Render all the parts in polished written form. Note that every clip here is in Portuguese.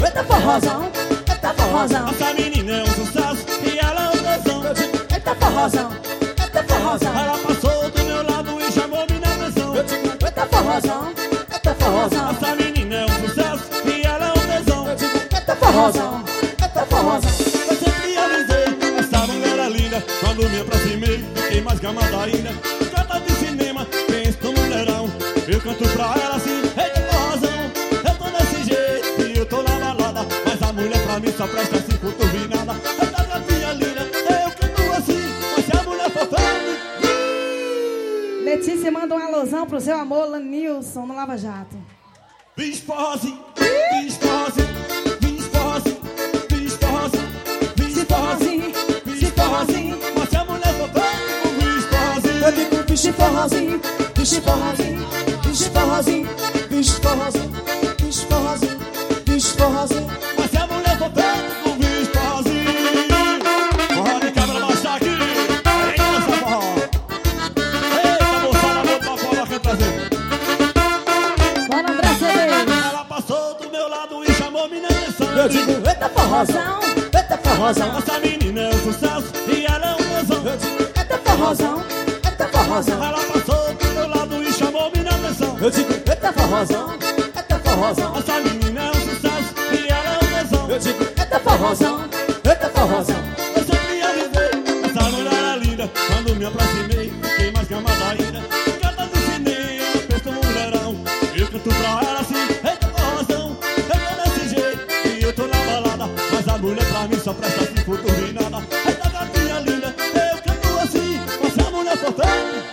eita forrozão, eita forrozão. Essa menina é um sucesso e ela é um tesão. Eu digo, eita forrozão, eita forrozão. Ela passou do meu lado e chamou minha atenção. Eu digo, eita forrozão, eita forrozão. Essa menina é um sucesso e ela é um tesão. Eu digo, eita forrozão, eita forrozão. Eu sempre avisei, essa mulher é linda. Quando me aproximei, fiquei mais gamada ainda. Canta de cinema, penso no mulherão. Eu canto pra ela assim, eita forrozão. Eu tô desse jeito e eu tô na balada. Mas a mulher pra mim só presta assim, cotovinada. Essa gatinha linda, eu canto assim. Mas se a mulher for feia, Letícia manda um alusão pro seu amor, Lanilson, no Lava Jato. bicho forrozinho, bicho forrozinho, bicho forrozinho, bicho forrozinho, bicho forrozinho, bicho forrozinho. Mas se a mulher for feia, bicho forrozinho. Eu digo, bicho forrozinho, bicho forrozinho, bicho forrozinho, bicho forrozinho, bicho forrozinho, bicho forrozinho. Mas se a mulher for feia, bicho forrozinho. Forró de quebra baixar aqui. Ei, dança forró. Eita, moçada, vou pra forró quer trazer. Bora, André Cedeiro. Ela passou do meu lado e chamou minha atenção. Eu digo, eita forrozão, eita forrozão. Essa menina é um sucesso e ela é um tesão. Eu digo, eita forrozão, eita forrozão. Ela passou do meu lado e chamou minha atenção. Eu digo, eita forrozão, eita forrozão. Essa menina é um sucesso e ela é um tesão. Eu digo, eita forrozão, eita forrozão. Eu sempre avisei, essa mulher é linda. Quando me aproximei, fiquei mais gamada ainda. Canta de cinema, penso no mulherão. Eu canto pra ela assim, eita forrozão. Eu tô desse jeito e eu tô na balada. Mas a mulher pra mim só presta assim, turbinada. Eita gatinha linda, eu canto assim. Mas se a mulher for feia,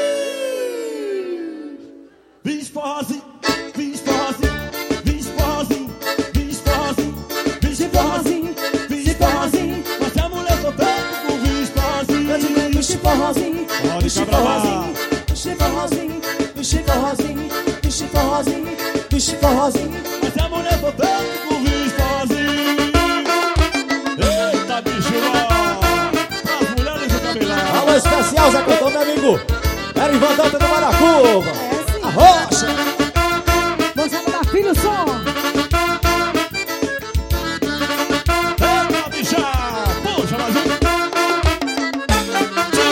bicho forrozinho, bicho forrozinho, bicho forrozinho, bicho forrozinho, bicho forrozinho, bicho forrozinho. Mas se a mulher for feia, bicho forrozinho. Eu digo, bicho forrozinho, bicho forrozinho, bicho forrozinho, bicho forrozinho, bicho forrozinho, bicho forrozinho. Mas se a mulher for feia, bicho forrozinho. Eita, bicho, ó, as mulheres do cabelão. Alô especial, Zé Cantão, meu amigo Erivan Danta do Maracuba. É assim. A rocha. Vamos mandar filho som.